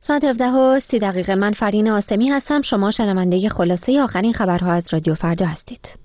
ساعت 17:30 من فرین آسمی هستم. شما شنونده خلاصه آخرین خبرها از رادیو فردا هستید.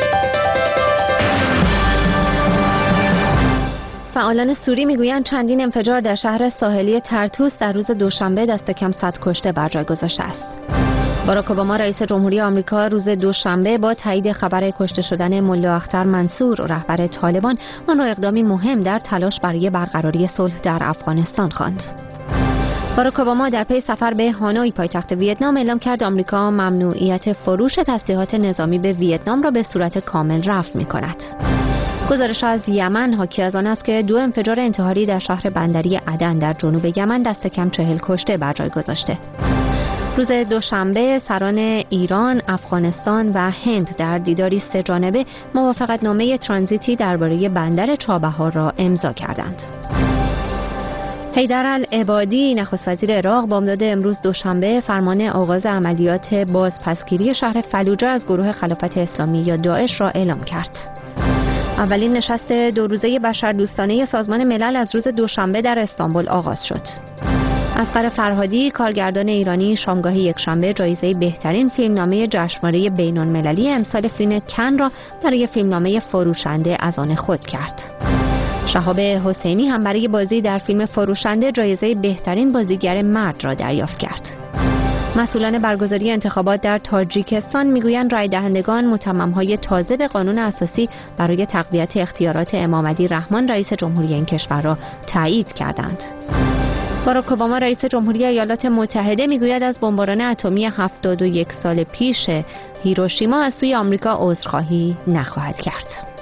فعالان سوری میگویند چندین انفجار در شهر ساحلی ترتوس در روز دوشنبه دست کم 100 کشته بر جای گذاشته است. باراک اوباما رئیس جمهوری آمریکا روز دوشنبه با تایید خبر کشته شدن ملا اختر منصور رهبر طالبان آن را اقدامی مهم در تلاش برای برقراری صلح در افغانستان خواند. باراک اوباما در پی سفر به هانوی پایتخت ویتنام اعلام کرد آمریکا ممنوعیت فروش تسلیحات نظامی به ویتنام را به صورت کامل رفع می‌کند. گزارش از یمن حاکی از آن است که 2 انفجار انتحاری در شهر بندری عدن در جنوب یمن دست کم 40 کشته بر جای گذاشته. روز دوشنبه سران ایران، افغانستان و هند در دیداری 3 جانبه موافقتنامه ترانزیتی درباره بندر چابهار را امضا کردند. حیدرالعبادی نخست وزیر عراق بامداد امروز دوشنبه فرمان آغاز عملیات بازپسگیری شهر فلوجه از گروه خلافت اسلامی یا داعش را اعلام کرد. اولین نشست 2 روزه بشردوستانه سازمان ملل از روز دوشنبه در استانبول آغاز شد. اصغر فرهادی کارگردان ایرانی شامگاه یکشنبه جایزه بهترین فیلمنامه جشنواره بین‌المللی امسال فیلم کن را برای فیلمنامه فروشنده از آن خود کرد. شهاب حسینی هم برای بازی در فیلم فروشنده جایزه بهترین بازیگر مرد را دریافت کرد. مسئولان برگزاری انتخابات در تاجیکستان میگویند رای دهندگان متمم‌های تازه به قانون اساسی برای تقویت اختیارات امامعلی رحمان رئیس جمهوری این کشور را تایید کردند. باراک اوباما رئیس جمهوری ایالات متحده میگوید از بمباران اتمی 71 سال پیش هیروشیما از سوی آمریکا عذرخواهی نخواهد کرد.